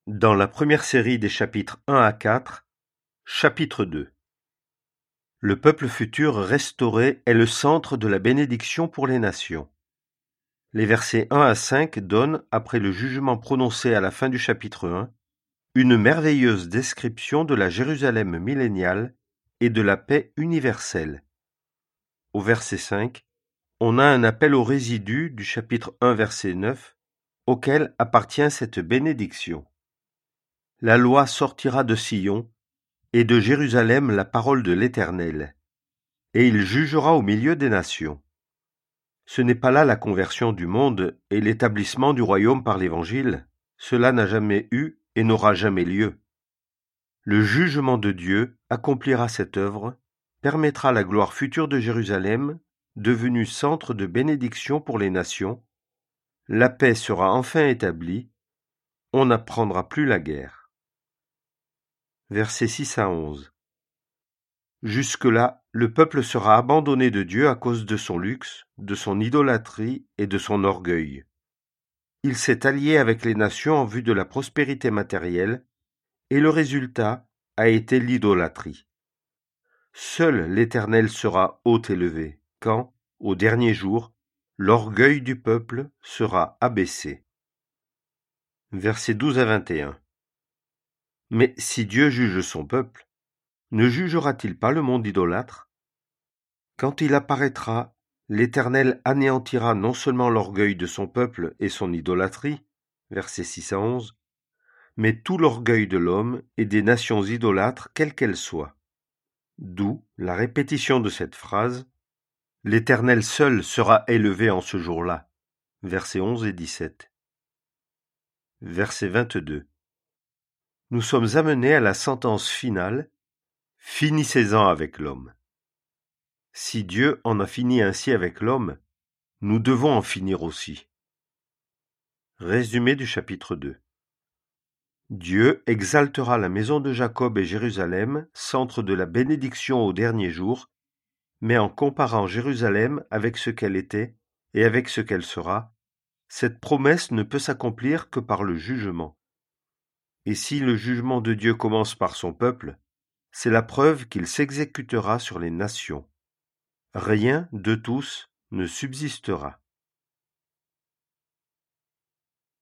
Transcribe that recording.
Dans la première série des chapitres 1 à 4, chapitre 2. Le peuple futur restauré est le centre de la bénédiction pour les nations. Les versets 1 à 5 donnent, après le jugement prononcé à la fin du chapitre 1, une merveilleuse description de la Jérusalem milléniale et de la paix universelle. Au verset 5, on a un appel au résidu du chapitre 1 verset 9, auquel appartient cette bénédiction. La loi sortira de Sion, et de Jérusalem la parole de l'Éternel, et il jugera au milieu des nations. Ce n'est pas là la conversion du monde et l'établissement du royaume par l'Évangile, cela n'a jamais eu et n'aura jamais lieu. Le jugement de Dieu accomplira cette œuvre, permettra la gloire future de Jérusalem, devenue centre de bénédiction pour les nations, la paix sera enfin établie, on n'apprendra plus la guerre. Versets 6 à 11. Jusque-là, le peuple sera abandonné de Dieu à cause de son luxe, de son idolâtrie et de son orgueil. Il s'est allié avec les nations en vue de la prospérité matérielle, et le résultat a été l'idolâtrie. Seul l'Éternel sera haut élevé, quand, au dernier jour, l'orgueil du peuple sera abaissé. Versets 12 à 21. Mais si Dieu juge son peuple, ne jugera-t-il pas le monde idolâtre ? Quand il apparaîtra, l'Éternel anéantira non seulement l'orgueil de son peuple et son idolâtrie, versets 6 à 11, mais tout l'orgueil de l'homme et des nations idolâtres, quelles qu'elles soient. D'où la répétition de cette phrase, « L'Éternel seul sera élevé en ce jour-là », versets 11 et 17. Verset 22. Nous sommes amenés à la sentence finale, « Finissez-en avec l'homme ». Si Dieu en a fini ainsi avec l'homme, nous devons en finir aussi. Résumé du chapitre 2. Dieu exaltera la maison de Jacob et Jérusalem, centre de la bénédiction au dernier jour, mais en comparant Jérusalem avec ce qu'elle était et avec ce qu'elle sera, cette promesse ne peut s'accomplir que par le jugement. Et si le jugement de Dieu commence par son peuple, c'est la preuve qu'il s'exécutera sur les nations. Rien de tous ne subsistera.